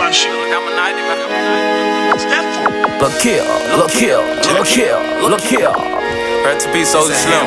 run shit. Look here, look here, look here, look here. Right to be Soulja Slim.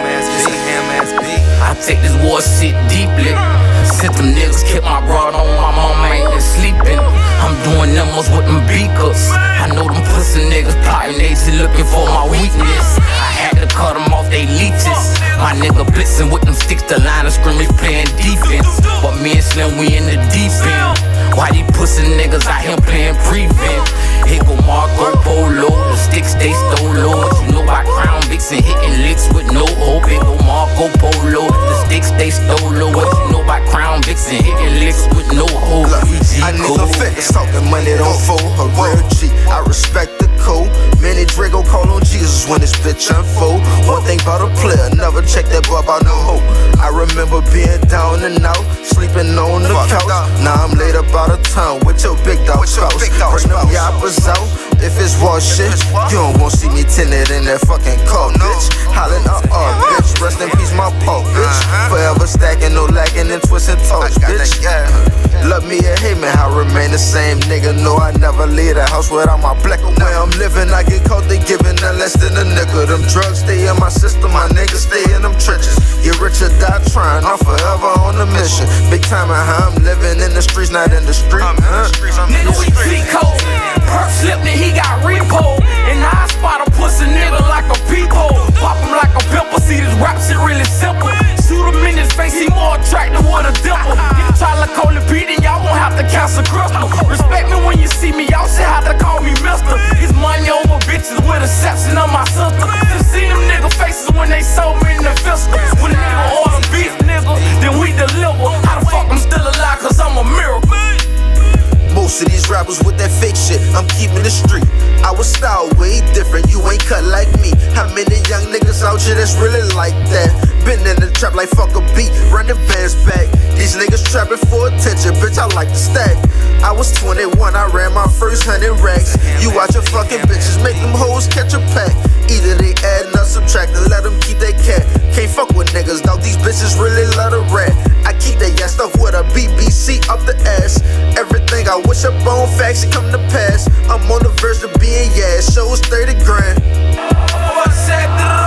I take this war shit deeply. Since them niggas kept my broad on, my mama ain't been sleeping. I'm doing numbers with them beakers. I know them pussy niggas plotting, they just looking for my weakness. I had to cut them off, they leeches. My nigga blitzing with them sticks, the line of scrimmage playing defense. But me and Slim, we in the deep end. Why these pussy niggas out here playing prevent? Here go Marco Polo, the sticks they stole, Lord. You know I Crown Vixen hitting licks with no hope. Here go Marco Polo, the sticks they stole, Lord. You know I Crown Vixen hitting licks with no hope. I nigga fitness talking money don't fold. A real G, I respect the code. Many Drago call on Jesus when this bitch unfold. One thing about a player, never check that boy about no hope. I remember being down and out, sleeping on the couch. Now I'm laid up out of town with your big dog spouse. Bring them yappers out. If it's war shit, you don't want see me tinted in that fucking car, bitch. Hollin' bitch. Rest in peace, my paw, bitch. Forever stacking, no lacking and twisting talks, bitch. Love me or hate me, I remain the same nigga. No, I never leave the house without my black. Where I'm living, I get caught, they giving none less than a nickel. Them drugs stay in my system, my niggas stay in them trenches. Get rich or die trying, I'm forever on a mission. Big time at how I'm living in the streets, not in the street. Nigga, we fleet code. Perk slipped and he got repo. And I spot a pussy nigga like a peephole. Pop him like a pimple, see this rap shit really simple. Shoot him in his face, he more attractive with a dimple. Nigga try to call it Pete and y'all won't have to cancel crystal. Respect me when you see me, y'all should have to call me mister. It's money over bitches with exception of my sister. Just see them nigga faces when they sold me in the fiscal. When a nigga order beef, nigga, then we deliver. How the fuck I'm still alive, cause I'm a miracle. Most of these rappers with that fake shit, I'm keeping the street. Our style way different, you ain't cut like me. How many young niggas out here that's really like that? Been in the trap like fuck a beat, run the bands back. These niggas trapping for attention, bitch, I like to stack. I was 21, I ran my first 100 racks. You watch your fucking bitches, make them hoes catch a pack. Either they add or subtract and let them keep their cat. Can't fuck with niggas, dog, these bitches really love to rat. I keep that gas stuff with a BBC up the ass. Everything I wish up on facts come to pass. I'm on the verge of being shows 30 grand. What's that?